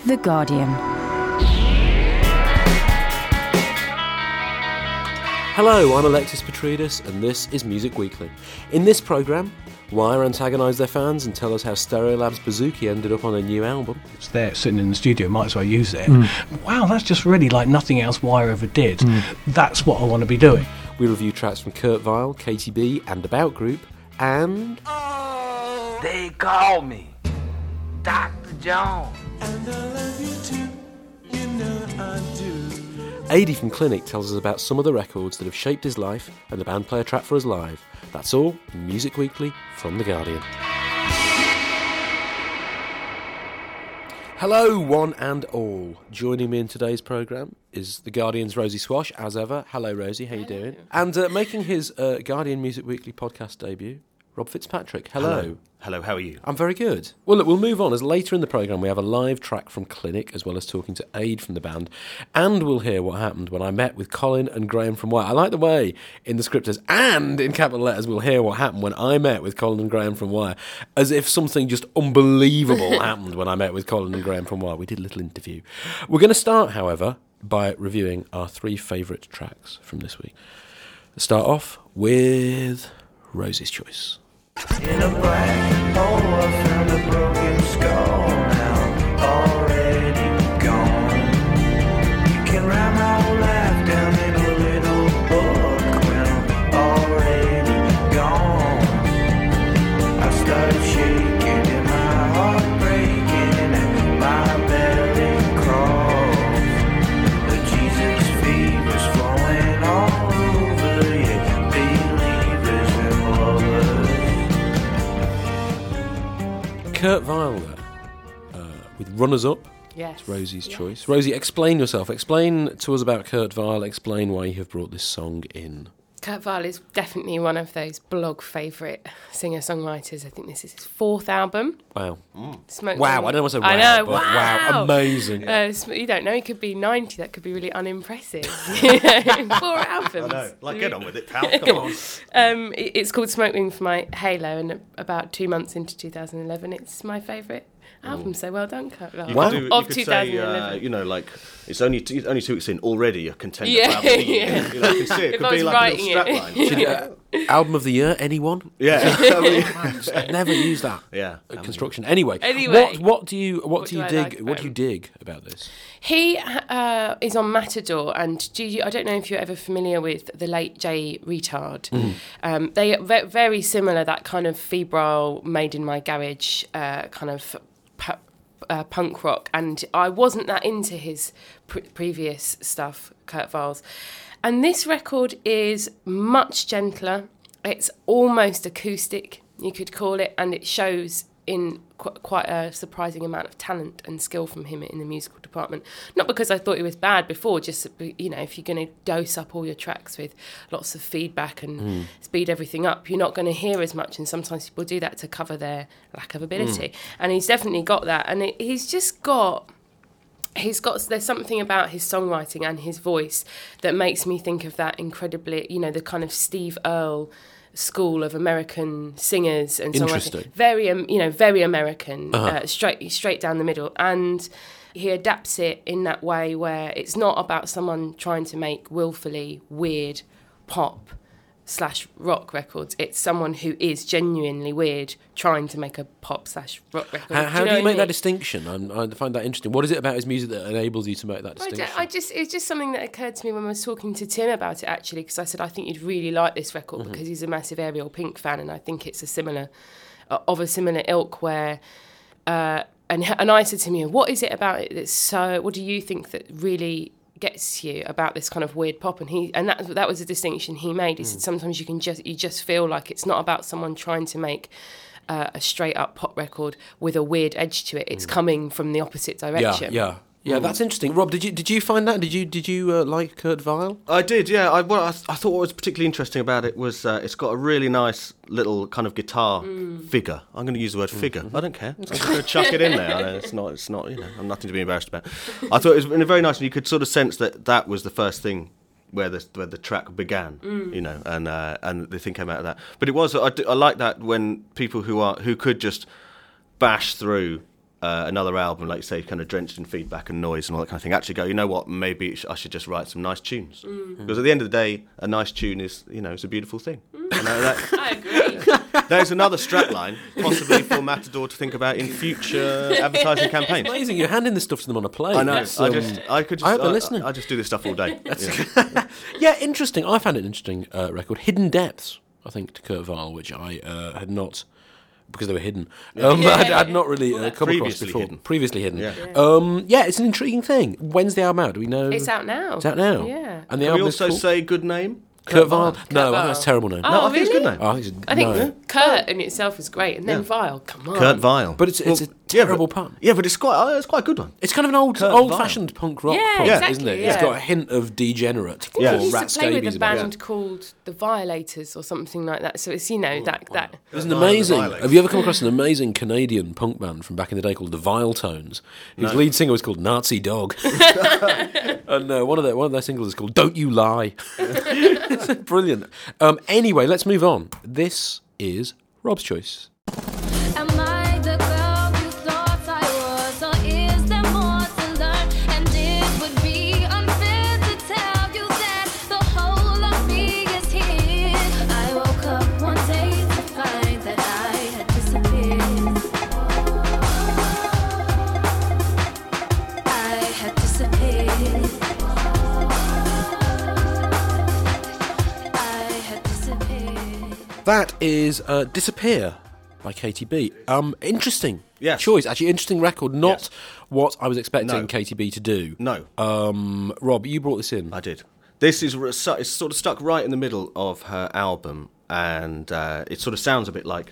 The Guardian. Hello, I'm Alexis Petridis, and this is Music Weekly. In this programme, Wire antagonise their fans and tell us how Stereolab's Bouzouki ended up on a new album. It's there, sitting in the studio, might as well use it. Wow, that's just really like nothing else Wire ever did. That's what I want to be doing. We review tracks from Kurt Weill, KTB, and About Group, and... Oh, they call me Dr. Jones. And I love you too, you know I do. Adi from Clinic tells us about some of the records that have shaped his life, and the band play a track for us live. That's all in Music Weekly from The Guardian. Hello, one and all. Joining me in today's programme is The Guardian's Rosie Swash, as ever. Hello, Rosie, how you doing? And making his Guardian Music Weekly podcast debut, Rob Fitzpatrick. Hello. Hello, how are you? I'm very good. Well, look, we'll move on, as later in the programme we have a live track from Clinic, as well as talking to Aid from the band, and we'll hear what happened when I met with Colin and Graham from Wire. I like the way in the script says, and in capital letters, we'll hear what happened when I met with Colin and Graham from Wire, as if something just unbelievable happened when I met with Colin and Graham from Wire. We did a little interview. We're going to start, however, by reviewing our 3 favourite tracks from this week. Let's start off with Rosie's Choice. In a black hole I found a broken skull, now already gone. You can write my whole life down in a little book when I'm already gone. I started shaking and my heart breaking and my belly crawls. The Jesus fever's flowing all over, yeah, believers and lovers. Kurt Weill with Runners Up. Yes. It's Rosie's choice. Rosie, explain yourself. Explain to us about Kurt Weill. Explain why you have brought this song in. Kurt Weill is definitely one of those blog favourite singer-songwriters. I think this is his 4th album. Wow. Smoke Wow, Ring. I don't want to say wow, I know, but wow. wow, amazing. You don't know, he could be 90. That could be really unimpressive. 4 albums. I know. Like, get on with it, pal. Come on. It's called Smoke Ring for my Halo, and about 2 months into 2011, it's my favourite album. So well done, Kurt Weill. Wow. You Of could 2011. say, like, it's only 2 weeks in, already a contender Yeah, for album of the year. yeah. You know, you can see it If could I be was like a writing little it. strapline. Album of the year, anyone? Yeah. I mean, I've never used that. Yeah. Construction. Anyway, Anyway. what do you do I dig? like about What do you him? dig about this? He is on Matador, and I don't know if you're ever familiar with the late Jay Retard. They are very similar, that kind of febrile, made in my garage kind of punk rock, and I wasn't that into his previous stuff, Kurt Weill's. And this record is much gentler. It's almost acoustic, you could call it, and it shows in quite a surprising amount of talent and skill from him in the musical department. Not because I thought he was bad before, just, you know, if you're going to dose up all your tracks with lots of feedback and speed everything up, you're not going to hear as much, and sometimes people do that to cover their lack of ability. And he's definitely got that, and there's something about his songwriting and his voice that makes me think of that incredibly, you know, the kind of Steve Earle school of American singers and Interesting. songwriting. Very American, straight down the middle. And he adapts it in that way where it's not about someone trying to make willfully weird pop /rock records. It's someone who is genuinely weird trying to make a pop /rock record. How do you make that distinction? I find that interesting. What is it about his music that enables you to make that distinction? It's just something that occurred to me when I was talking to Tim about it, actually, because I said I think you'd really like this record because he's a massive Ariel Pink fan, and I think it's a similar ilk where. And I said to him, what is it about it that's so? What do you think that really gets you about this kind of weird pop? And that was a distinction he made. He said sometimes you just feel like it's not about someone trying to make a straight up pop record with a weird edge to it. It's coming from the opposite direction. Yeah, that's interesting. Rob, did you find that? Did you like Kurt Weill? I did, yeah. I thought what was particularly interesting about it was it's got a really nice little kind of guitar figure. I'm going to use the word figure. I don't care. I'm just going to chuck it in there. I know it's not. You know, I'm nothing to be embarrassed about. I thought it was very nice, and you could sort of sense that was the first thing where the track began. You know, and the thing came out of that. But it was. I like that when people who could just bash through another album, like you say, kind of drenched in feedback and noise and all that kind of thing, actually go, you know what, maybe I should just write some nice tunes. Because at the end of the day, a nice tune is, it's a beautiful thing. And I agree. there's another strapline, possibly for Matador to think about in future advertising campaigns. Amazing, you're handing this stuff to them on a plane. I know. That's, I hope they're listening. I just do this stuff all day. Yeah, interesting. I found it an interesting record. Hidden Depths, I think, to Kurt Weill, which I had not, because they were hidden. I'd not really come across before. Hidden. Previously hidden. Yeah. It's an intriguing thing. When's the album out? Do we know? It's out now. It's out now. Yeah. And the Can we album is also called say good name? Kurt Weill. No, I Kurt think that's a Weill. terrible name. Oh, No, I think it's a good really? name. I think Kurt in itself is great, and then Weill. Come on. Kurt Weill. But it's a terrible pun. Yeah, but it's quite a good one. It's kind of an Kurt old-fashioned punk rock Yeah, punk, exactly, isn't it? yeah. It's got a hint of Degenerate I or think he Rat used to play with Scabies a about it. band called The Violators or something like that. So it's, that. There's an Vile amazing. Violators. Have you ever come across an amazing Canadian punk band from back in the day called the Vile Tones, whose lead singer was called Nazi Dog, and one of their singles is called "Don't You Lie." It's brilliant. Anyway, let's move on. This is Rob's choice. Am I the girl you thought I was, or is there more to learn? And it would be unfair to tell you that the whole of me is here. I woke up one day to find that I had disappeared. I had disappeared. I had disappeared. That is "Disappear" by Katie B. Interesting Yes. choice. Actually, interesting record. Not Yes. what I was expecting No. Katie B to do. No. Rob, you brought this in. I did. This is it's sort of stuck right in the middle of her album, and it sort of sounds a bit like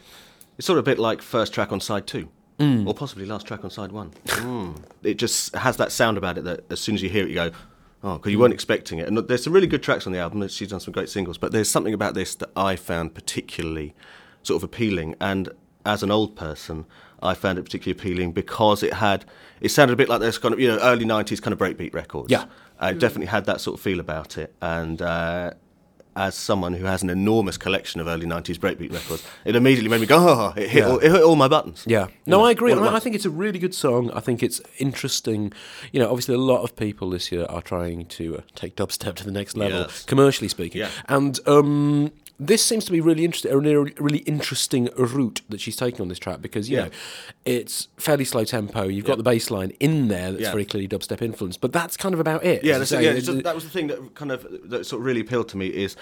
first track on side 2, or possibly last track on side 1. It just has that sound about it that as soon as you hear it, you go, oh, because you weren't expecting it. And there's some really good tracks on the album. She's done some great singles, but there's something about this that I found particularly sort of appealing. And as an old person, I found it particularly appealing because it sounded a bit like those kind of early 90s kind of breakbeat records. Yeah. It definitely had that sort of feel about it. And as someone who has an enormous collection of early 90s breakbeat records, it immediately made me go, oh, it hit all my buttons. Yeah. No, I agree. all at I once. think it's a really good song. I think it's interesting. Obviously a lot of people this year are trying to take dubstep to the next level, Yes. commercially speaking. Yeah. And this seems to be really interesting, a really interesting route that she's taking on this track because, you know, it's fairly slow tempo. You've got the bass line in there that's very clearly dubstep influenced, but that's kind of about it. Yeah, as you say. that was the thing that sort of really appealed to me is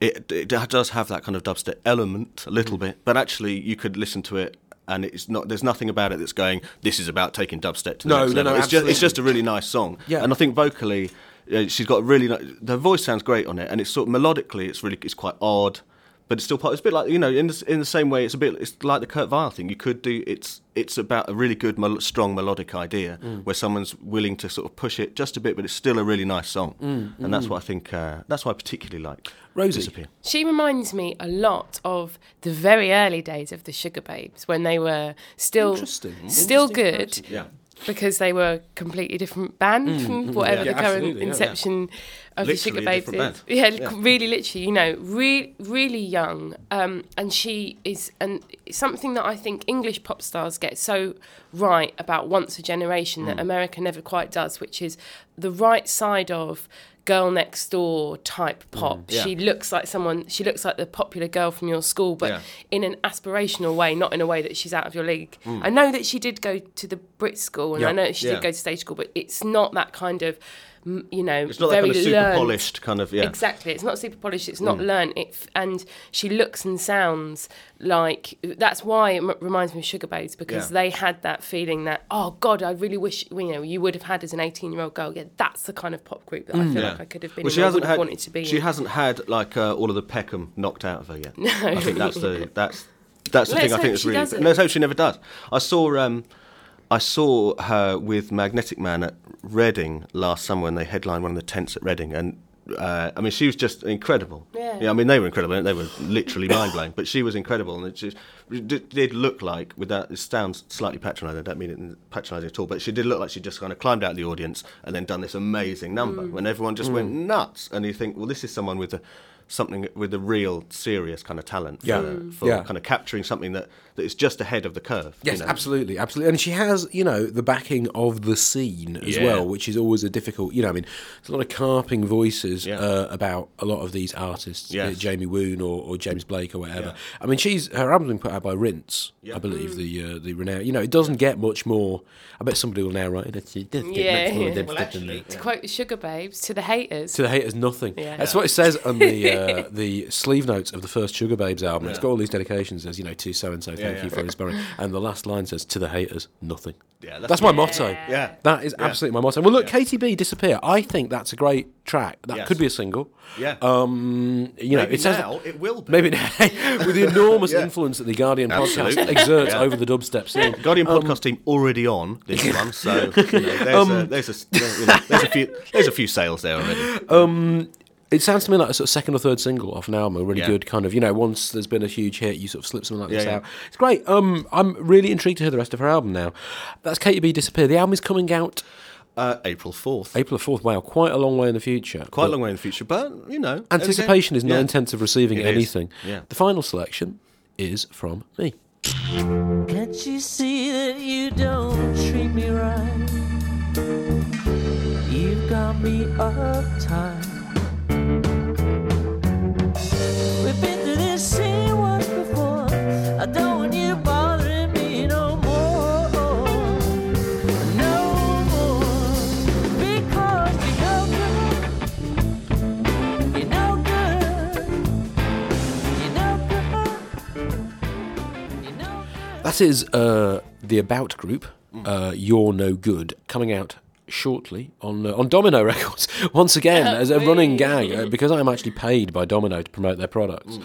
it does have that kind of dubstep element a little bit, but actually you could listen to it and it's not. There's nothing about it that's going, this is about taking dubstep to the next level. It's just a really nice song. Yeah. And I think vocally, she's got her voice sounds great on it, and it's sort of melodically, it's quite odd. But it's still part. It's a bit like in the same way. It's like the Kurt Weill thing. You could do it's about a really good strong melodic idea where someone's willing to sort of push it just a bit, but it's still a really nice song. And that's what I think. That's what I particularly like. Rosie. Disappear. She reminds me a lot of the very early days of the Sugar Babes when they were still Interesting good. person. Yeah. Because they were a completely different band from whatever the current absolutely, yeah. inception of the Sugar Literally a Babes different is. band. Yeah, really, literally, really young. And she is, and it's something that I think English pop stars get so right about once a generation that America never quite does, which is the right side of girl next door type pop. yeah. She looks like the popular girl from your school, but Yeah. in an aspirational way, not in a way that she's out of your league. I know that she did go to the Brit school, and I know that she did go to stage school, but it's not that kind of, It's not that very kind of super learned. polished kind of. Yeah. Exactly, it's not super polished. It's not learned. And she looks and sounds like. That's why it reminds me of Sugar Babes, because they had that feeling that, oh God, I really wish you would have had as an 18-year-old girl. Yeah, that's the kind of pop group that I feel like I could have been. Well, in, I would have wanted to be. She in. hasn't had like all of the Peckham knocked out of her yet. No. I think that's the thing. I Let's think hope that's she really. doesn't. Let's hope she never does. I saw her with Magnetic Man at Reading last summer when they headlined one of the tents at Reading, and I mean, she was just incredible. Yeah. I mean, they were incredible. They were literally mind blowing, but she was incredible, and it did look like, with that, it sounds slightly patronising. I don't mean it patronising at all, but she did look like she just kind of climbed out of the audience and then done this amazing number when everyone just went nuts, and you think, well, this is someone with something with a real serious kind of talent for Yeah. kind of capturing something that is just ahead of the curve. Yes, you know? absolutely. And she has, the backing of the scene as Yeah. well, which is always a difficult, I mean, there's a lot of carping voices Yeah. about a lot of these artists, Yes. Jamie Woon or James Blake or whatever. Yeah. I mean, her album's been put out by Rinse, I believe, the renowned. It doesn't get much more. I bet somebody will now write it. It doesn't get much more Yeah. depth than that. To quote Sugar Babes, to the haters. To the haters, nothing. Yeah. That's what it says on the sleeve notes of the first Sugar Babes album. It's got all these dedications. It says, to so and so, thank you for inspiring. And the last line says, to the haters, nothing. Yeah, that's my motto. Yeah. That is absolutely my motto. Well, look, KTB Disappear. I think that's a great track. That Yes. could be a single. Yeah. Maybe Maybe it says now it will be. Maybe with the enormous influence that the Guardian podcast Absolutely. exerts Yeah. over the dubstep scene. Guardian podcast team already on this one, so there's a few sales there already. It sounds to me like a sort of second or third single off an album, a really Yeah. good kind of, once there's been a huge hit, you sort of slip something like this Yeah, yeah. out. It's great. I'm really intrigued to hear the rest of her album now. That's KTB Disappear. The album is coming out April 4th. April the 4th. Wow, quite a long way in the future. Quite a But long way in the future, but Anticipation is yeah. 9/10 of receiving It is. anything. Yeah. The final selection is from me. Can't you see that you don't treat me right? You've got me uptight. We've been through this scene once before. I don't want you bothering me no more. No more. Because you're no good. You're no good. You're no good. You're no good. That is the About Group, You're No Good, coming out shortly on Domino Records once again as a running gag because I'm actually paid by Domino to promote their products.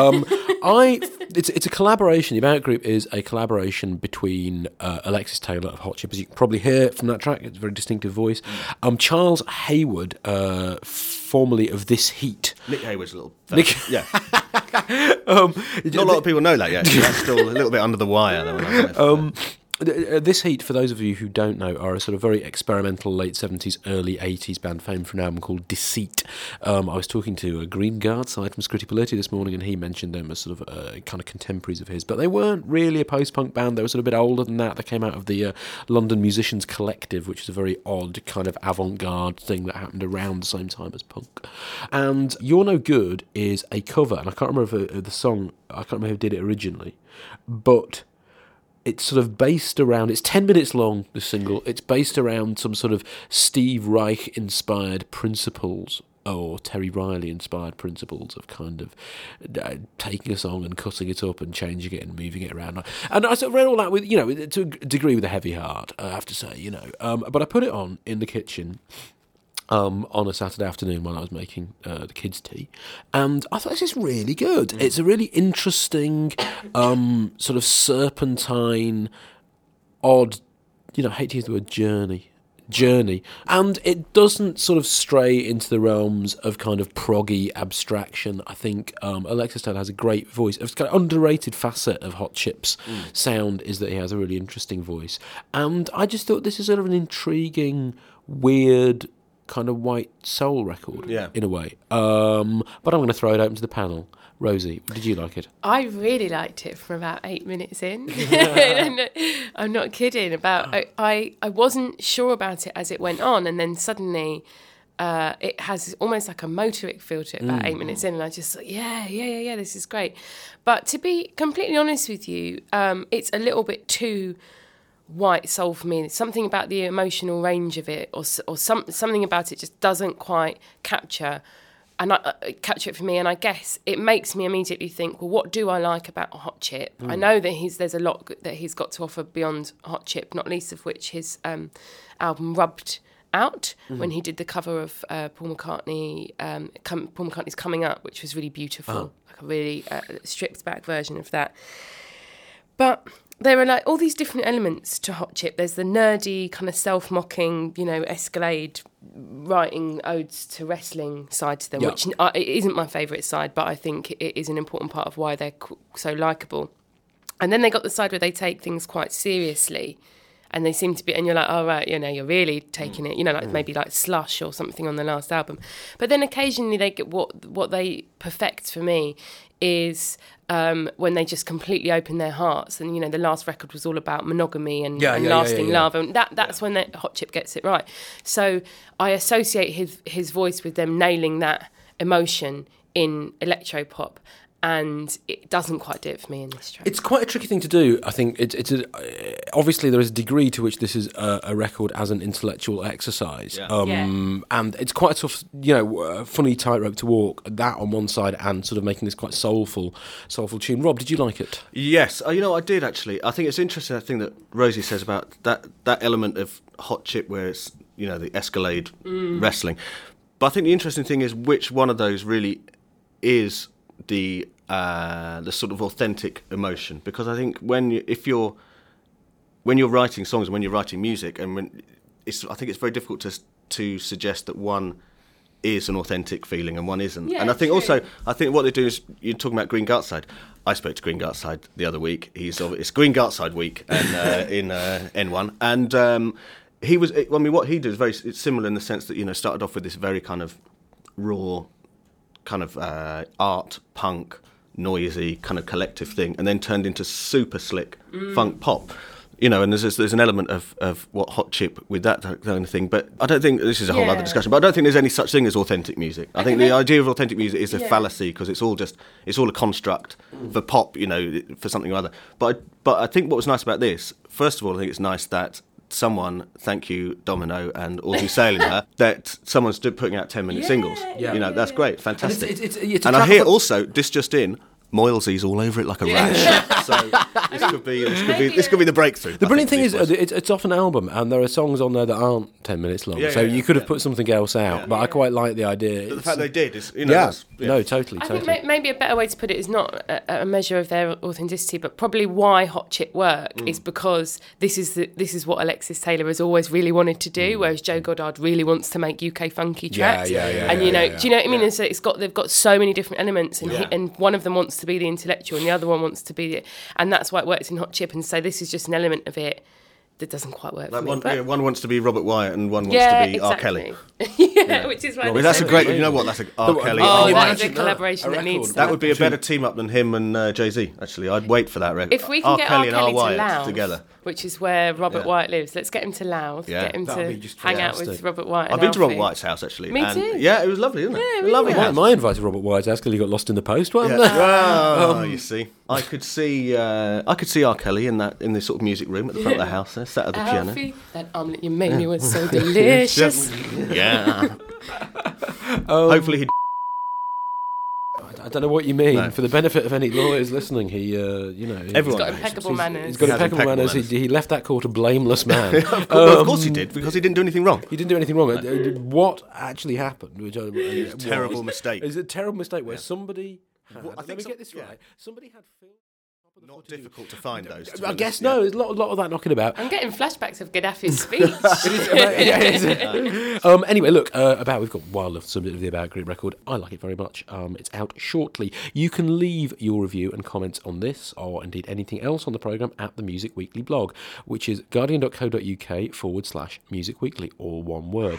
It's a collaboration. The About Group is a collaboration between Alexis Taylor of Hot Chip, as you can probably hear from that track. It's a very distinctive voice. Charles Hayward, formerly of This Heat. Nick Hayward's a little Nick- yeah. Not a lot of people know that yet. That's still a little bit under the wire. Though, This Heat, for those of you who don't know, are a sort of very experimental late 70s, early 80s band famed for an album called Deceit. I was talking to a Green Guard side from Scritti Politti this morning, and he mentioned them as sort of kind of contemporaries of his. But they weren't really a post-punk band. They were sort of a bit older than that. They came out of the London Musicians Collective, which is a very odd kind of avant-garde thing that happened around the same time as punk. And You're No Good is a cover, and I can't remember if the song, I can't remember who did it originally, but it's sort of based around, it's 10 minutes long, the single. It's based around some sort of Steve Reich-inspired principles or Terry Riley-inspired principles of kind of taking a song and cutting it up and changing it and moving it around. And I sort of read all that with, to a degree with a heavy heart, I have to say, But I put it on in the kitchen on a Saturday afternoon when I was making the kids' tea, and I thought this is really good. It's a really interesting, sort of serpentine, odd, I hate to use the word journey, and it doesn't sort of stray into the realms of kind of proggy abstraction. I think Alexis Taylor has a great voice. It's kind of underrated facet of Hot Chip's sound is that he has a really interesting voice, and I just thought this is sort of an intriguing, weird, kind of white soul record in a way. But I'm going to throw it open to the panel. Rosie, did you like it? I really liked it from about 8 minutes in. I'm not kidding. I wasn't sure about it as it went on, and then suddenly it has almost like a motoric feel to it about 8 minutes in, and I just thought, yeah, this is great. But to be completely honest with you, it's a little bit too white soul for me. Something about the emotional range of it, or something about it just doesn't quite capture it for me. And I guess it makes me immediately think, well, what do I like about Hot Chip? I know that there's a lot that he's got to offer beyond Hot Chip, not least of which his album Rubbed Out, when he did the cover of Paul McCartney's Coming Up, which was really beautiful, like a really stripped back version of that. But there are like all these different elements to Hot Chip. There's the nerdy, kind of self-mocking, Escalade writing odes to wrestling side to them, which it isn't my favourite side, but I think it is an important part of why they're so likeable. And then they got the side where they take things quite seriously and they seem to be, and you're like, oh right, you're really taking it, like maybe like Slush or something on the last album. But then occasionally they get what they perfect for me is when they just completely open their hearts. And the last record was all about monogamy and lasting love, and that's when Hot Chip gets it right. So I associate his voice with them nailing that emotion in electropop. And it doesn't quite do it for me in this track. It's quite a tricky thing to do. I think obviously there is a degree to which this is a record as an intellectual exercise, and it's quite a tough, funny tightrope to walk. That on one side, and sort of making this quite soulful tune. Rob, did you like it? Yes, I did actually. I think it's interesting. I think that Rosie says about that element of Hot Chip where it's the Escalade wrestling, but I think the interesting thing is which one of those really is the sort of authentic emotion, because I think when you're writing songs and when you're writing music, and I think it's very difficult to suggest that one is an authentic feeling and one isn't. And I think also what they do is, you're talking about Green Gartside. I spoke to Green Gartside the other week. It's Green Gartside week and in N1, and he was. I mean, what he did is it's similar in the sense that started off with this very kind of raw, kind of art, punk, noisy, kind of collective thing, and then turned into super slick funk pop. And there's an element of what Hot Chip with that kind of thing. But I don't think this is a whole other discussion. But I don't think there's any such thing as authentic music. I think the idea of authentic music is a fallacy, because it's all a construct for pop, for something or other. But I think what was nice about this, first of all, I think it's nice that someone, thank you Domino and all who sail in her, that someone's putting out 10-minute singles. That's great, fantastic. And I hear also, this just in, Moylesy's all over it like a rash. So this could be the breakthrough. The brilliant thing is, it's off an album, and there are songs on there that aren't 10 minutes long. So you could have put something else out, but I quite like the idea. But the fact they did is, no, totally. I think maybe a better way to put it is not a measure of their authenticity, but probably why Hot Chip work is because this is what Alexis Taylor has always really wanted to do, whereas Joe Goddard really wants to make UK funky tracks. And do you know what I mean? And so they've got so many different elements, and one of them wants to be the intellectual and the other one wants to be and that's why it works in Hot Chip. And so this is just an element of it that doesn't quite work for me. One wants to be Robert Wyatt and one wants to be R. Kelly. Which is why that's a great. You know what? That's a R. Kelly. That's a collaboration that needs. That would be a better team up than him and Jay-Z. Actually, I'd wait for that record. If we can get R. Kelly to Louth together, which is where Robert Wyatt lives, let's get him to Louth. Get him to hang out with Robert Wyatt. I've been to Robert Wyatt's house actually. Me too. Yeah, it was lovely, isn't it? Yeah, really lovely. I invited Robert Wyatt's house because he got lost in the post. You see, I could see R. Kelly in the sort of music room at the front of the house, there, sat at the piano. That omelette you made me was so delicious. Hopefully he. I don't know what you mean. No. For the benefit of any lawyers listening, everyone's got impeccable manners. He's got impeccable manners. He left that court a blameless man. Of course he did, because he didn't do anything wrong. He didn't do anything wrong. What actually happened? Which a terrible mistake. It's a terrible mistake where somebody had. Let me get this right. Somebody had Phil. Not difficult to find those. I guess no. There's a lot of that knocking about. I'm getting flashbacks of Gaddafi's speech. Anyway, look, we've got Wild Love, subject of the About Group record. I like it very much. It's out shortly. You can leave your review and comments on this, or indeed anything else on the programme, at the Music Weekly blog, which is guardian.co.uk/Music Weekly, all one word.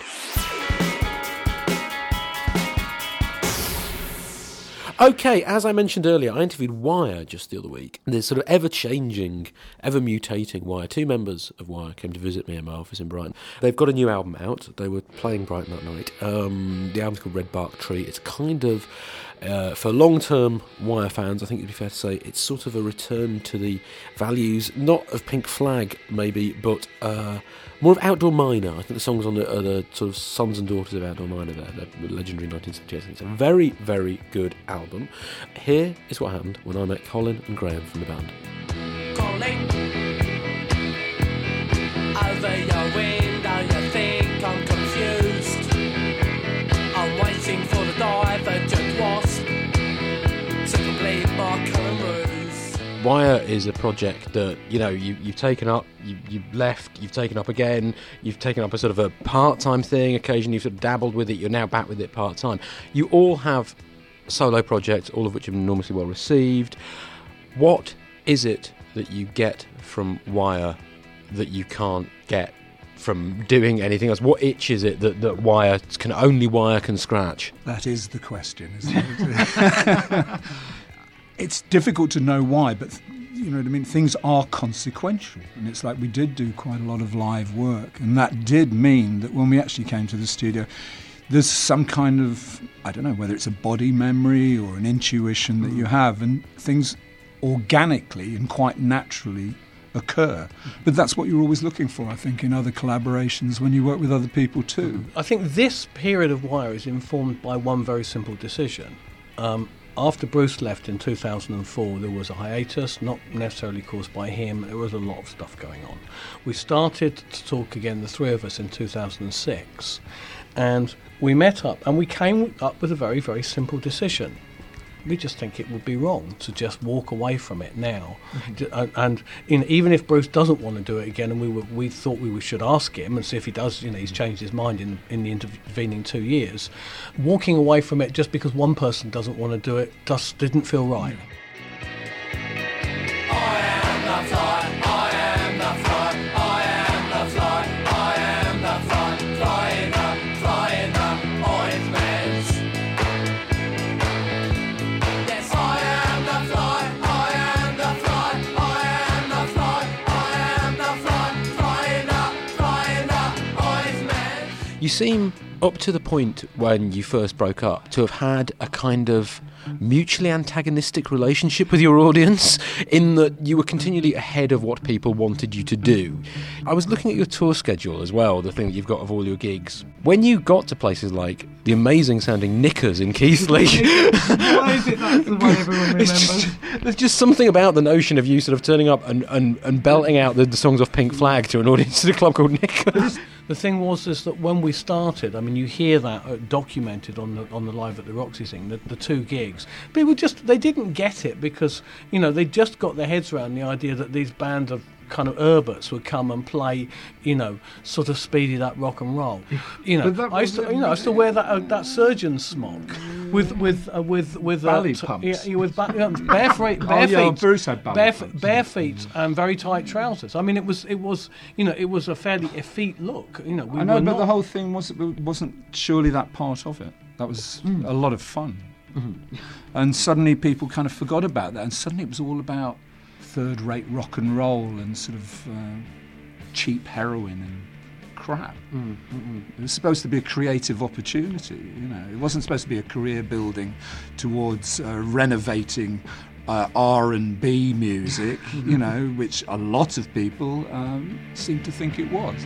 Okay, as I mentioned earlier, I interviewed Wire just the other week. There's sort of ever-changing, ever-mutating Wire. Two members of Wire came to visit me in my office in Brighton. They've got a new album out. They were playing Brighton that night. The album's called Red Bark Tree. It's kind of, for long-term Wire fans, I think it'd be fair to say, it's sort of a return to the values, not of Pink Flag, maybe, but more of Outdoor Miner. I think the songs on are the sort of sons and daughters of Outdoor Miner there, the legendary 1978. It's a very, very good album. Here is what happened when I met Colin and Graham from the band. Calling over your window, you think I'm confused. I'm waiting for the divergent wasp to complete my current ruse. Wire is a project that, you've taken up, you've left, you've taken up again, you've taken up a sort of a part-time thing, occasionally you've sort of dabbled with it, you're now back with it part-time. You all have solo projects, all of which have been enormously well received. What is it that you get from Wire that you can't get from doing anything else? What itch is it that wire can scratch? That is the question, isn't it? It's difficult to know why, but you know what I mean? Things are consequential. And it's like we did do quite a lot of live work, and that did mean that when we actually came to the studio, there's some kind of, I don't know, whether it's a body memory or an intuition that you have, and things organically and quite naturally occur. But that's what you're always looking for, I think, in other collaborations when you work with other people too. I think this period of Wire is informed by one very simple decision. After Bruce left in 2004, there was a hiatus, not necessarily caused by him. There was a lot of stuff going on. We started to talk again, the three of us, in 2006, and we met up and we came up with a very, very simple decision. We just think it would be wrong to just walk away from it now. And even if Bruce doesn't want to do it again, and we thought we should ask him and see if he does, he's changed his mind in the intervening 2 years, walking away from it just because one person doesn't want to do it just didn't feel right. You seem, up to the point when you first broke up, to have had a kind of mutually antagonistic relationship with your audience, in that you were continually ahead of what people wanted you to do. I was looking at your tour schedule as well, the thing that you've got of all your gigs. When you got to places like the amazing sounding Knickers in Keighley... Why is it that's the one everyone remembers? There's just something about the notion of you sort of turning up and belting out the songs off Pink Flag to an audience at a club called Knickers. The thing was is that when we started, I mean, you hear that documented on the Live at the Roxy thing, the two gigs. People they didn't get it because, they just got their heads around the idea that these bands of kind of Urbits would come and play, sort of speeded up rock and roll. I still wear that surgeon's smock with ballet pumps. Bare feet. Bruce had ballet pumps. Bare feet and very tight trousers. I mean, it was a fairly effete look. I know, but the whole thing wasn't surely that part of it. That was a lot of fun. Mm-hmm. And suddenly people kind of forgot about that, and suddenly it was all about third-rate rock and roll and sort of cheap heroin and crap. It was supposed to be a creative opportunity, It wasn't supposed to be a career building towards renovating R&B music, which a lot of people seem to think it was.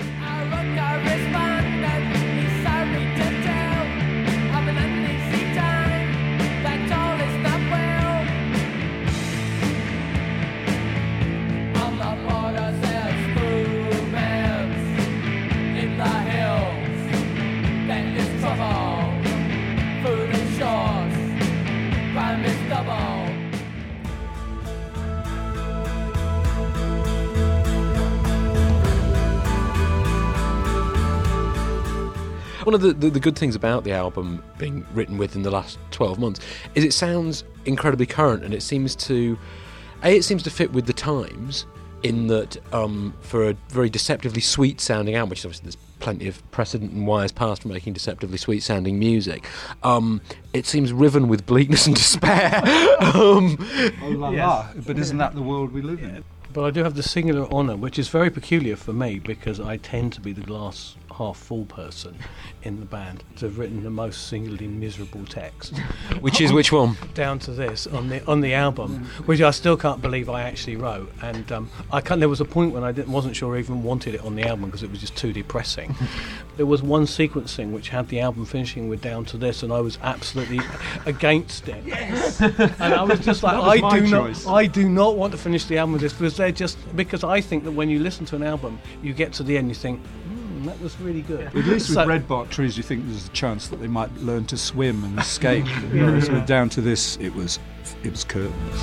One of the good things about the album being written within the last 12 months is it sounds incredibly current, and it seems to fit with the times, in that for a very deceptively sweet sounding album, which obviously there's plenty of precedent in Wire's past for making deceptively sweet sounding music, it seems riven with bleakness and despair. But isn't that the world we live in? But I do have the singular honour, which is very peculiar for me because I tend to be the glass half full person in the band, to have written the most singularly miserable text. Which is which one? Down to this on the album, which I still can't believe I actually wrote. And there was a point when I wasn't sure I even wanted it on the album because it was just too depressing. There was one sequencing which had the album finishing with Down to This, and I was absolutely against it. Yes. And I was just like, I do not want to finish the album with this, because I think that when you listen to an album, you get to the end, you think, that was really good. At least with Red Bark Trees, you think there's a chance that they might learn to swim and escape. Whereas with Down to This, it was curtains.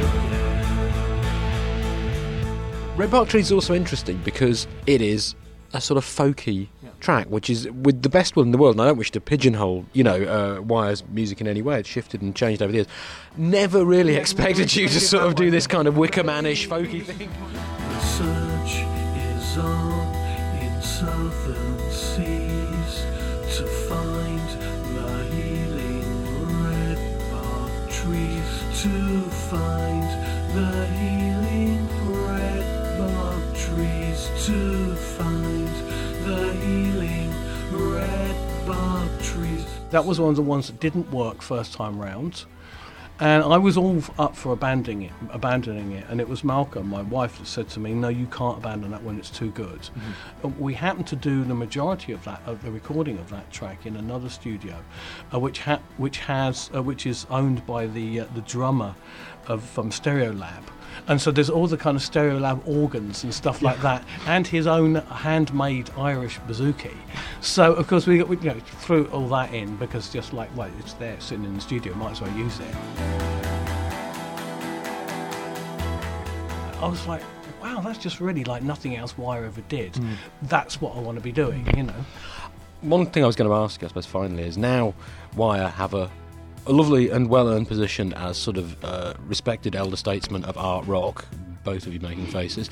Red Bark Trees is also interesting because it is a sort of folky track, which is with the best will in the world, and I don't wish to pigeonhole, Wire's music in any way. It's shifted and changed over the years. Never really expected you to sort of do this kind of Wicker Man-ish folky thing. The search is on in southern seas to find the healing red bark trees, to find the healing red bark trees, to find the healing red bark trees. That was one of the ones that didn't work first time round. And I was all up for abandoning it, and it was Malcolm, my wife, that said to me, "No, you can't abandon that when it's too good." We happened to do the majority of the recording of that track in another studio, which is owned by the drummer from Stereolab. And so there's all the kind of Stereolab organs and stuff like that, and his own handmade Irish bouzouki. So of course we threw all that in because just like, well, it's there sitting in the studio, might as well use it. I was like, wow, that's just really like nothing else Wire ever did. That's what I want to be doing, One thing I was going to ask, I suppose, finally, is now Wire have a lovely and well-earned position as sort of respected elder statesmen of art rock, both of you making faces.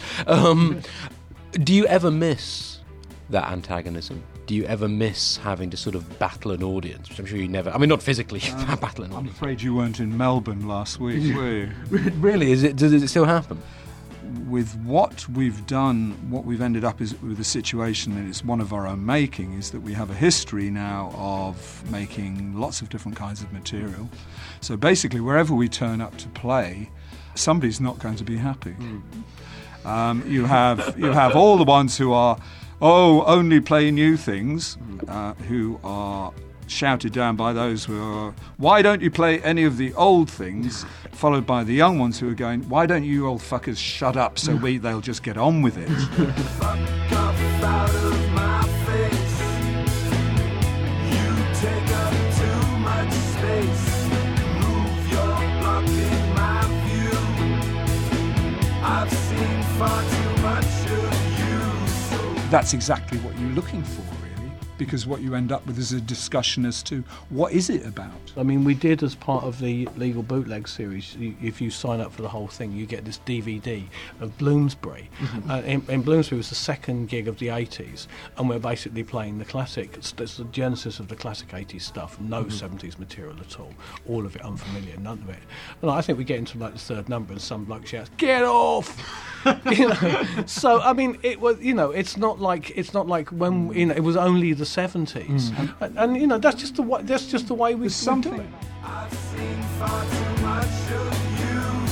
Do you ever miss that antagonism? Do you ever miss having to sort of battle an audience, which I'm sure you never... I mean, not physically, battle an I'm audience. afraid you weren't in Melbourne last week, were you? Really? Does it still happen? With what we've done, what we've ended up is with a situation, and it's one of our own making, is that we have a history now of making lots of different kinds of material. So basically, wherever we turn up to play, somebody's not going to be happy. You have all the ones who are, only play new things, who are shouted down by those who are, why don't you play any of the old things, followed by the young ones who are going, why don't you old fuckers shut up so they'll just get on with it. Fuck off out of my face. You take up too much space. Move your block in my view. I've seen far too much of you. So That's exactly what you're looking for, really, because what you end up with is a discussion as to what is it about. I mean, we did, as part of the Legal Bootleg series, if you sign up for the whole thing, you get this DVD of Bloomsbury. In Bloomsbury was the second gig of the 80s, and we're basically playing the classic. It's the genesis of the classic 80s stuff, no 70s material at all of it unfamiliar, none of it. And I think we get into like the third number and some bloke shouts, "Get off!" So I mean, it was, it's not like when it was only the 70s, and that's just the way we do it. I've seen far too much of you.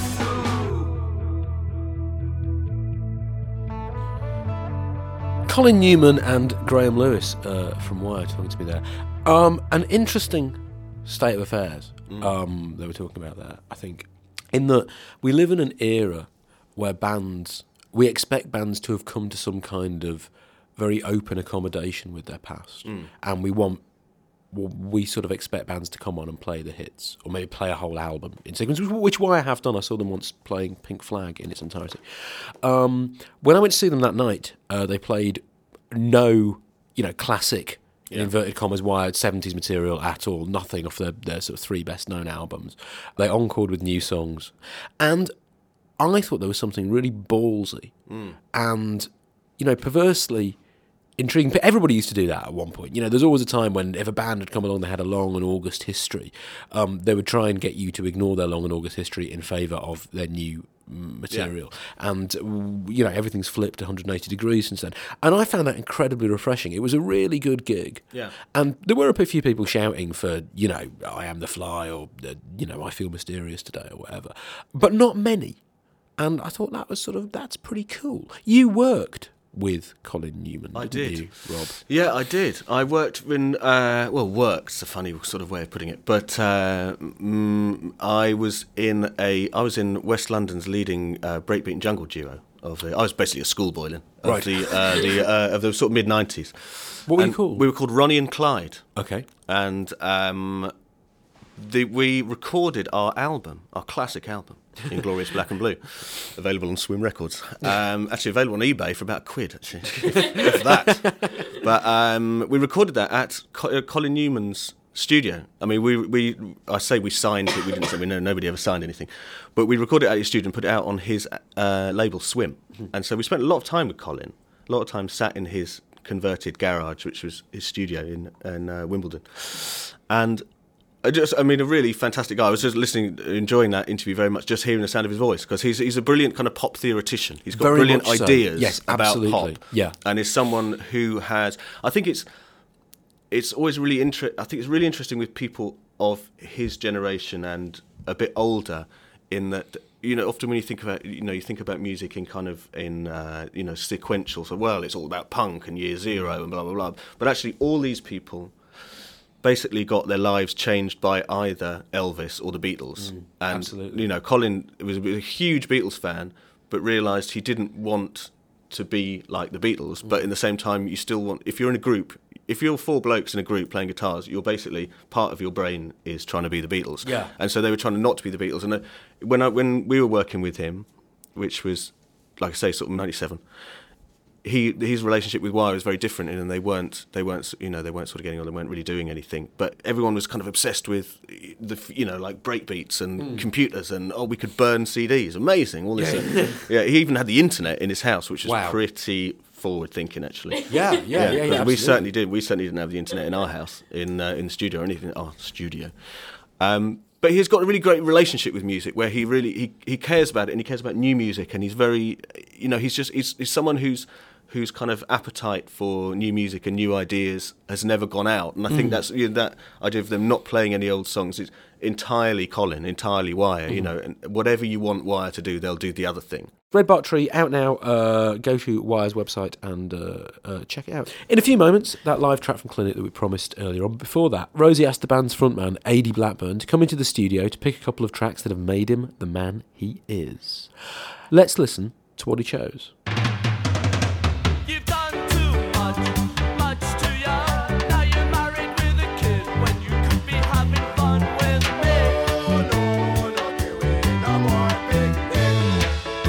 So Colin Newman and Graham Lewis from Wire talking to me there. An interesting state of affairs they were talking about there, I think, in that we live in an era where we expect bands to have come to some kind of very open accommodation with their past, and we sort of expect bands to come on and play the hits, or maybe play a whole album in sequence, which Wire have done. I saw them once playing Pink Flag in its entirety. When I went to see them that night, they played no, classic, in inverted commas, Wired 70s material at all, nothing off their sort of three best-known albums. They encored with new songs. And I thought there was something really ballsy and, perversely intriguing. Everybody used to do that at one point. There's always a time when if a band had come along, they had a long and august history, they would try and get you to ignore their long and august history in favour of their new material. And, everything's flipped 180 degrees since then. And I found that incredibly refreshing. It was a really good gig. Yeah. And there were a few people shouting for, I Am the Fly, or, I Feel Mysterious Today, or whatever. But not many. And I thought that's pretty cool. You worked with Colin Newman, didn't you, Rob? Yeah, I did. I worked in, work's a funny sort of way of putting it, but I was in West London's leading breakbeat and jungle duo. I was basically a schoolboy then, of the sort of mid-90s. What were you called? We were called Ronnie and Clyde. Okay. And we recorded our classic album, Inglorious Black and Blue, available on Swim Records. Actually available on eBay for about £1, actually, if that. But we recorded that at Colin Newman's studio. I mean, I say we signed it. We didn't say nobody ever signed anything, but we recorded it at his studio and put it out on his label Swim. And so we spent a lot of time with Colin. A lot of time sat in his converted garage, which was his studio in Wimbledon, and. A really fantastic guy. I was just enjoying that interview very much, just hearing the sound of his voice, because he's a brilliant kind of pop theoretician. He's got Very brilliant much so. ideas Yes, about absolutely. pop, Yeah. and is someone who has. I think it's always really I think it's really interesting with people of his generation and a bit older, in that. Often when you think about music in kind of sequential. So it's all about punk and Year Zero and blah blah blah. But actually, all these people basically got their lives changed by either Elvis or the Beatles. And, absolutely. Colin was a huge Beatles fan, but realised he didn't want to be like the Beatles, but in the same time, you still want, if you're in a group, if you're 4 blokes in a group playing guitars, you're basically, part of your brain is trying to be the Beatles. Yeah. And so they were trying not to be the Beatles. And when we were working with him, which was, like I say, sort of 97, his relationship with Wire was very different, and they weren't sort of getting on. They weren't really doing anything. But everyone was kind of obsessed with like breakbeats and computers, and we could burn CDs. Amazing, all this. Yeah, he even had the internet in his house, which was pretty forward thinking, actually. Yeah. We certainly did. We certainly didn't have the internet in our house, in the studio or anything. Our studio. But he's got a really great relationship with music, where he cares about it, and he cares about new music, and he's very, he's someone whose kind of appetite for new music and new ideas has never gone out. And I think that's that idea of them not playing any old songs is entirely Colin, entirely Wire. And whatever you want Wire to do, they'll do the other thing. Red Bark Tree out now. Go to Wire's website and check it out. In a few moments, that live track from Clinic that we promised earlier on. Before that, Rosie asked the band's frontman, Adi Blackburn, to come into the studio to pick a couple of tracks that have made him the man he is. Let's listen to what he chose. You've done too much too young. Now you're married with a kid when you could be having fun with me. No, don't do it no more, big thing.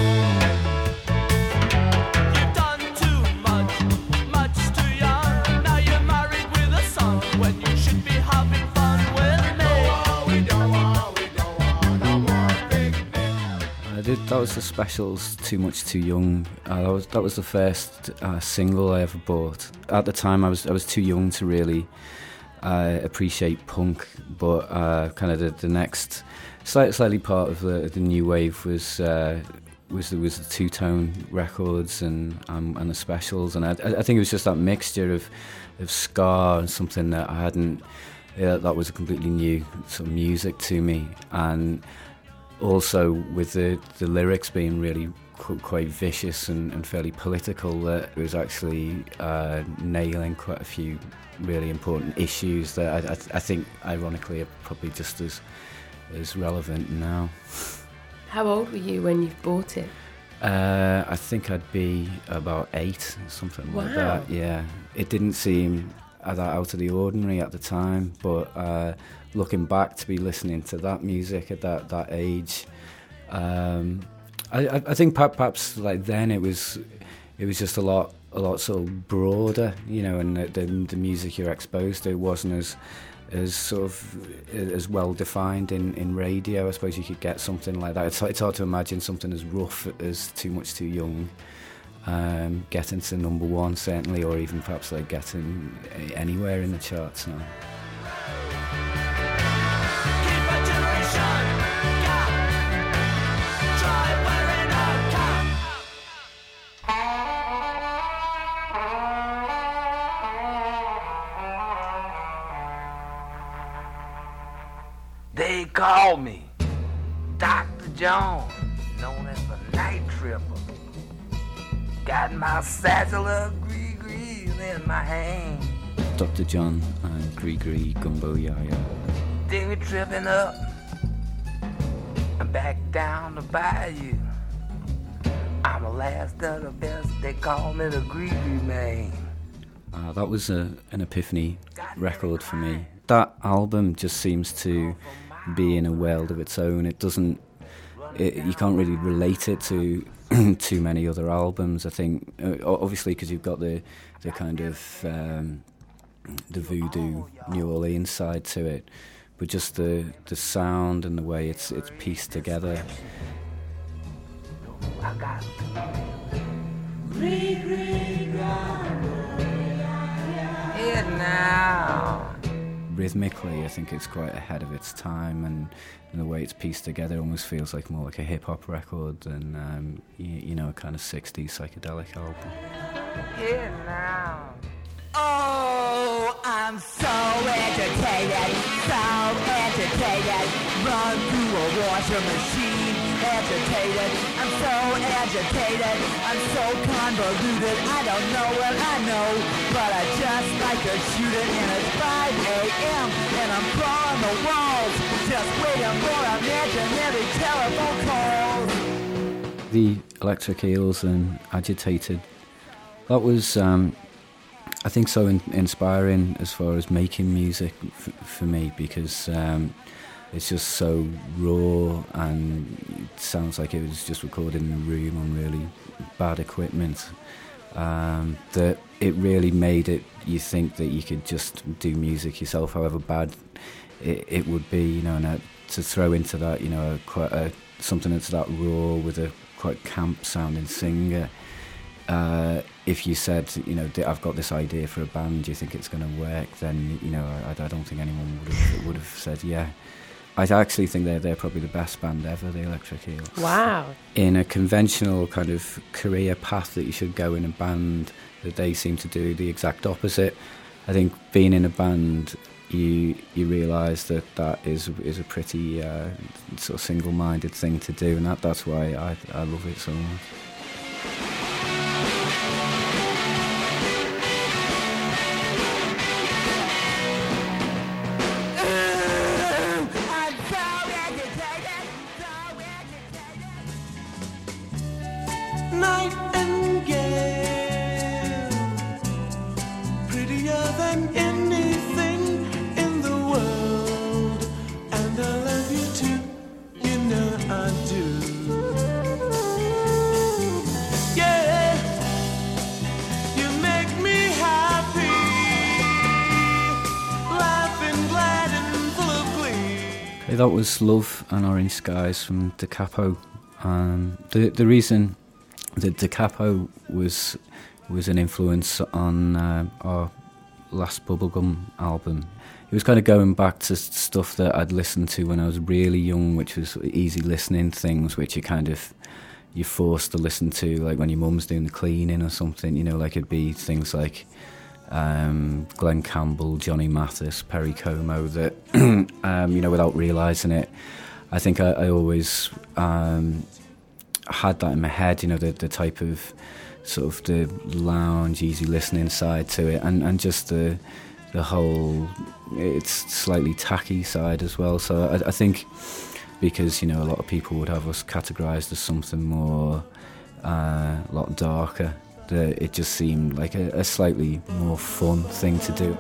You've done too much too young. Now you're married with a son when you should be having fun with me. We don't want no more, big thing. That was the Specials, Too Much Too Young. That was the first single I ever bought. At the time, I was too young to really appreciate punk, but kind of the next slightly part of the new wave was the Two-Tone Records and the Specials, and I think it was just that mixture of ska and something that I hadn't. That was a completely new sort of music to me, and also with the lyrics being really quite vicious and fairly political, that it was actually nailing quite a few really important issues that I think ironically are probably just as relevant now. How old were you when you bought it? I think I'd be about 8, something like that. Yeah, it didn't seem that out of the ordinary at the time, but looking back, to be listening to that music at that age, I think perhaps like then it was just a lot sort of broader, and the music you're exposed to wasn't as sort of as well defined in radio. I suppose you could get something like that. It's hard to imagine something as rough as Too Much Too Young getting to number 1 certainly, or even perhaps like getting anywhere in the charts now. They call me Dr. Jones, known as the Night Tripper. Got my satchel of gree-grees in my hand. Dr. John and Gree Gumbo Yaya. They were tripping up and back down the bayou. I'm the last of the best, they call me the Gree-Gree Man. That was an epiphany record for me. That album just seems to be in a world of its own. It doesn't you can't really relate it to too many other albums. I think obviously because you've got the kind of the voodoo New Orleans side to it, but just the sound and the way it's pieced together. I got it now. Rhythmically, I think it's quite ahead of its time, and the way it's pieced together almost feels like more like a hip-hop record than, you know, a kind of 60s psychedelic album. Here now. Oh, I'm so agitated, run through a washing machine, agitated, I'm so agitated, I'm so convoluted, I don't know what I know, but I just like to shoot it, and it's 5 a.m., and I'm crawling the walls, just waiting for imaginary telephone calls. The Electric Eels and Agitated, that was, I think, so inspiring as far as making music for me, because it's just so raw, and it sounds like it was just recorded in a room on really bad equipment, that it really made it, you think that you could just do music yourself, however bad it would be, you know, and to throw into that, you know, something that's that raw with a quite camp sounding singer. If you said, you know, I've got this idea for a band, do you think it's going to work? Then, you know, I don't think anyone would have said yeah. I actually think they're probably the best band ever, the Electric Eels. Wow. In a conventional kind of career path that you should go in a band, that they seem to do the exact opposite. I think being in a band, you realise that is a pretty sort of single-minded thing to do, and that's why I love it so much. Nightingale, prettier than anything in the world, and I love you too, you know I do. Yeah, you make me happy, laughing, glad and full of glee. Okay, that was Love and Orange Skies from Da Capo. The reason that Da Capo was an influence on our last Bubblegum album. It was kind of going back to stuff that I'd listened to when I was really young, which was easy listening things, which you're forced to listen to, like when your mum's doing the cleaning or something, you know, like it'd be things like Glenn Campbell, Johnny Mathis, Perry Como, that, you know, without realising it, I think I always had that in my head, you know, the type of sort of the lounge, easy listening side to it, and just the whole, it's slightly tacky side as well. So I think because, you know, a lot of people would have us categorised as something more, a lot darker, that it just seemed like a slightly more fun thing to do.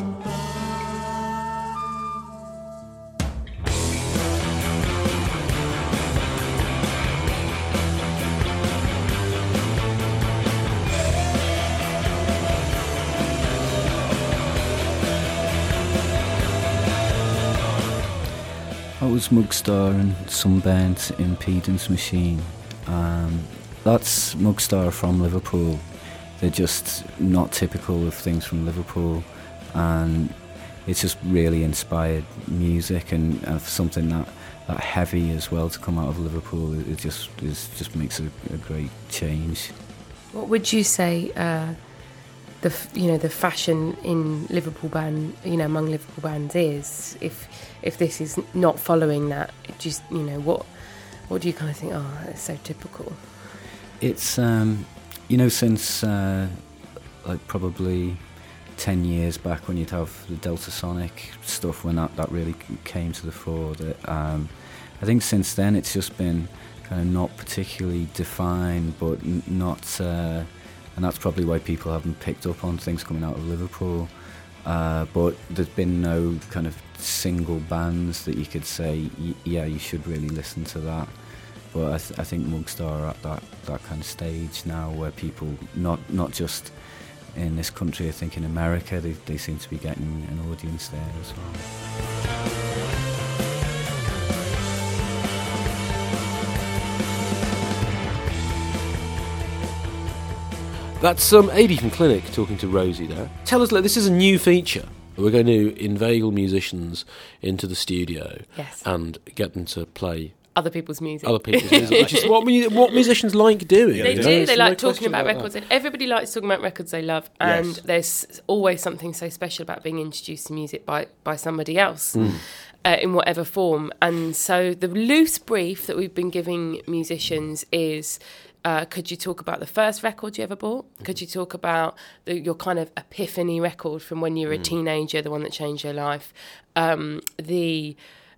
That was Mugstar and Sunburnt Impedance Machine. That's Mugstar from Liverpool. They're just not typical of things from Liverpool, and it's just really inspired music, and for something that heavy as well to come out of Liverpool, it just makes a great change. What would you say the fashion in Liverpool band, you know, among Liverpool bands is, if this is not following that, just, you know, what do you kind of think, oh, that's so typical? It's you know, since like probably 10 years back, when you'd have the Delta Sonic stuff, when that really came to the fore, that I think since then it's just been kind of not particularly defined, but not and that's probably why people haven't picked up on things coming out of Liverpool. But there's been no kind of single bands that you could say, yeah, you should really listen to that. But I think Mugstar are at that kind of stage now where people, not just in this country, I think in America, they seem to be getting an audience there as well. That's Adi from Clinic talking to Rosie there. Tell us, this is a new feature. We're going to inveigle musicians into the studio Yes. and get them to play Other people's music. other people's music, which is what musicians like doing. They you know? do. There's They no like talking question about that. records, and everybody likes talking about records they love. And Yes. there's always something so special about being introduced to music by somebody else, Hmm. in whatever form. And so the loose brief that we've been giving musicians is. Could you talk about the first record you ever bought? Could you talk about your kind of epiphany record from when you were a teenager, the one that changed your life? The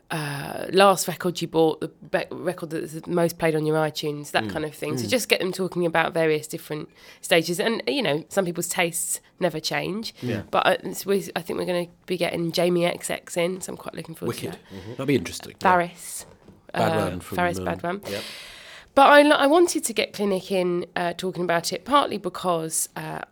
last record you bought, the record that's the most played on your iTunes, that kind of thing. So just get them talking about various different stages. And, some people's tastes never change. Yeah. But I think we're going to be getting Jamie XX in, so I'm quite looking forward to Wicked. that. That'd be interesting. Faris. Badwan from, Faris Badwan. Yep. But I wanted to get Clinic in talking about it partly because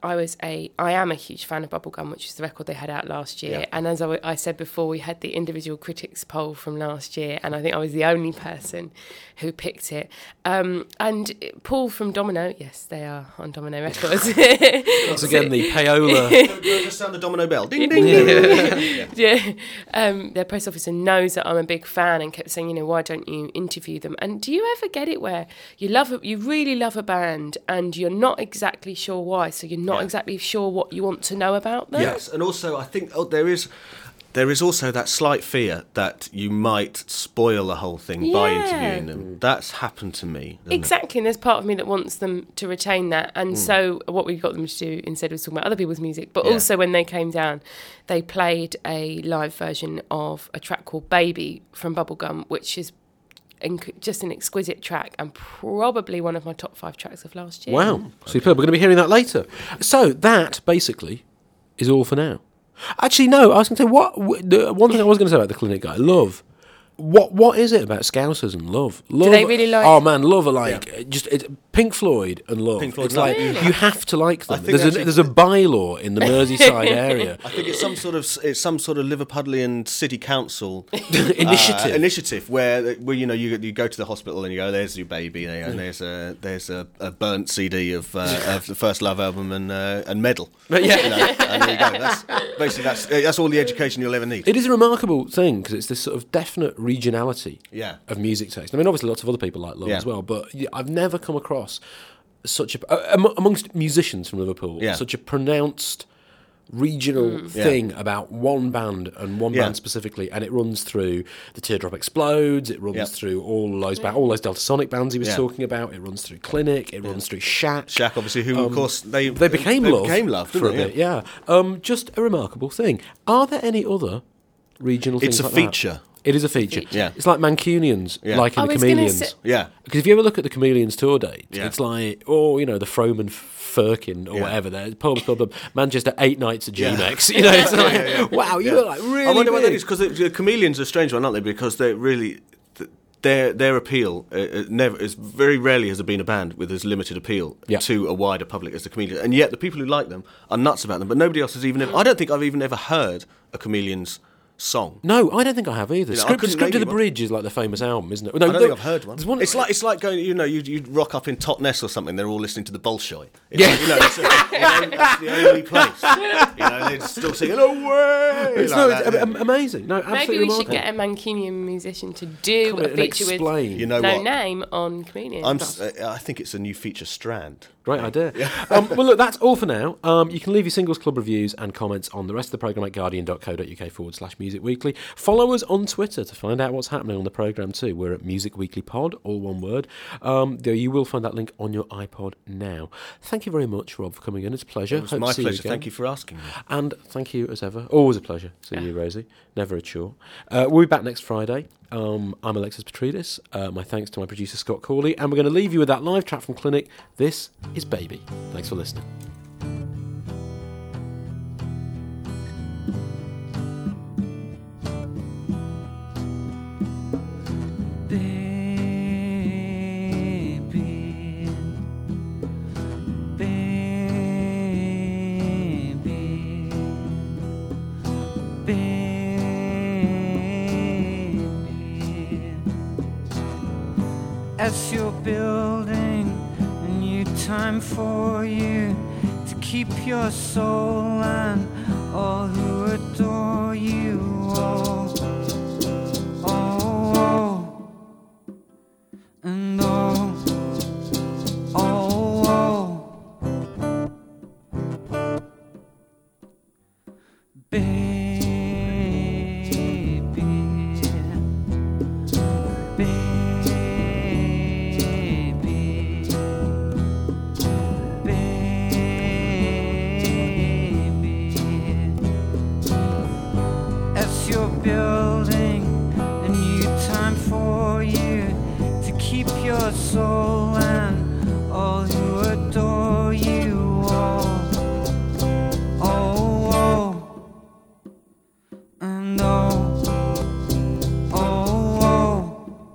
I am a huge fan of Bubblegum, which is the record they had out last year. Yeah. And as I said before, we had the individual critics poll from last year, and I think I was the only person who picked it. And Paul from Domino, yes, they are on Domino Records. Once again, the payola. Just sound the domino bell. Ding, ding, ding. Yeah, their press officer knows that I'm a big fan and kept saying, why don't you interview them? And do you ever get it where you really love a band and you're not exactly sure why, so you're not exactly sure what you want to know about them? Yes, and also I think there is also that slight fear that you might spoil the whole thing by Yeah. interviewing them. That's happened to me. doesn't it? Exactly, and there's part of me that wants them to retain that. And so what we got them to do instead was talking about other people's music. But Yeah. also when they came down, they played a live version of a track called Baby from Bubblegum, which is just an exquisite track and probably one of my top 5 tracks of last year. Wow, superb. We're going to be hearing that later. So that basically is all for now. Actually, no. I was going to say one thing I was going to say about the Clinic guy. Love. What is it about Scousers and Love? Love. they really like- Oh man, Love are like it's Pink Floyd and Love. Pink Floyd it's Love. like Really? you have to like them. I think There's a bylaw in the Merseyside area. I think it's some sort of Liverpudlian city council Initiative. where you go to the hospital and you go, there's your baby, and there's a burnt CD of the First Love album and medal. But yeah. And there you go. That's all the education you'll ever need. It is a remarkable thing because it's this sort of definite regionality Yeah. of music taste. I mean, obviously, lots of other people like Love Yeah. as well, but I've never come across such amongst musicians from Liverpool, Yeah. such a pronounced regional thing about one band and one Yeah. band specifically, and it runs through the Teardrop Explodes, it runs Yeah. through all those Delta Sonic bands he was Yeah. talking about, it runs through Clinic, it runs through Shack. Shaq, obviously, who of course they Became Love became Love for a didn't they? bit, yeah. Just a remarkable thing. Are there any other regional things It's a like that? feature. It is a feature. Yeah. It's like Mancunians Yeah. liking I the was gonna Chameleons. say- Yeah. Because if you ever look at the Chameleons tour date, Yeah. it's like, the Froman Firkin or Yeah. whatever. There, pub, Manchester 8 nights at Yeah. GMX. It's like, wow, you were like really I wonder what that big. is, because the Chameleons are a strange one, aren't they? Because they really, their appeal never is very rarely has there been a band with as limited appeal Yeah. to a wider public as the Chameleons, and yet the people who like them are nuts about them. But nobody else has even. I don't think I've even ever heard a Chameleons song. No, I don't think I have either. You know, I Script couldn't to name the one. Bridge is like the famous album, isn't it? I don't think I've heard one. There's one. It's like going, you rock up in Totnes or something. They're all listening to the Bolshoi. Yeah. That's the only place. They're still singing away. It's, like no, that, it's yeah. amazing. No, absolutely Maybe we should remarkable. get a Mancunian musician to do Come a in and feature with explain. You know no what? name on Chameleons. I think it's a new feature strand. Great idea. Well, look, that's all for now. You can leave your Singles Club reviews and comments on the rest of the programme at guardian.co.uk/Music Weekly. Follow us on Twitter to find out what's happening on the programme too. We're at Music Weekly Pod, all one word. Though you will find that link on your iPod now. Thank you very much, Rob, for coming in. It's a pleasure. It was Hope to my see pleasure. again. Thank you for asking me. And thank you as ever. Always a pleasure seeing you, Rosie. Never a chore. We'll be back next Friday. I'm Alexis Petridis. My thanks to my producer Scott Corley. And we're going to leave you with that live track from Clinic. This is Baby. Thanks for listening. as you're building a new time for you to keep your soul and all who adore you. Oh, oh, oh, and oh, oh, oh, baby. Building a new time for you to keep your soul and all who adore you. Oh, oh, oh, and oh, oh,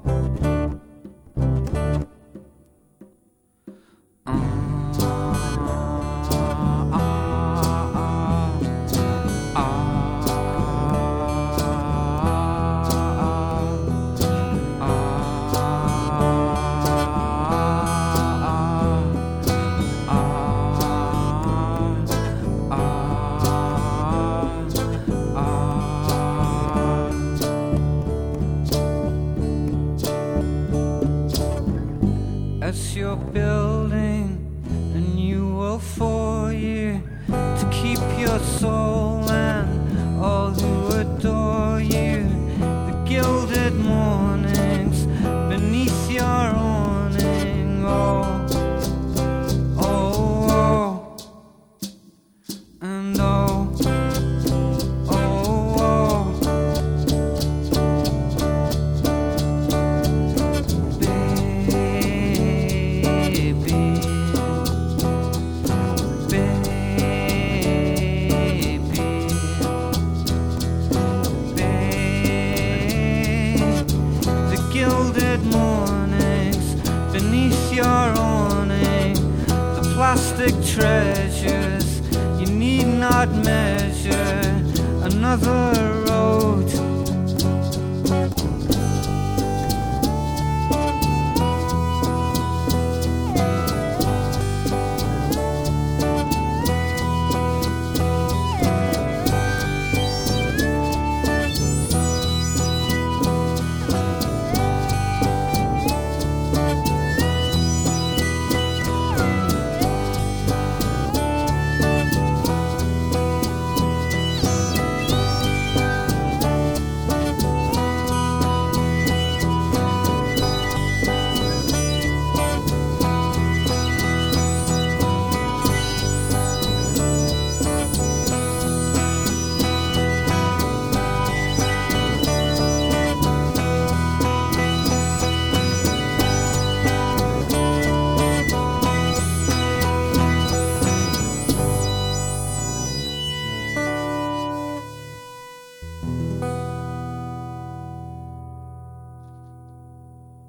as you're building a new world for you to keep your soul and all who adore you. The gilded mornings beneath your awning. Oh, oh, oh, and oh, oh, oh, gilded mornings beneath your awning, the plastic treasures you need not measure another road.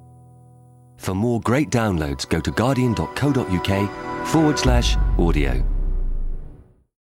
For more great downloads, go to guardian.co.uk/audio.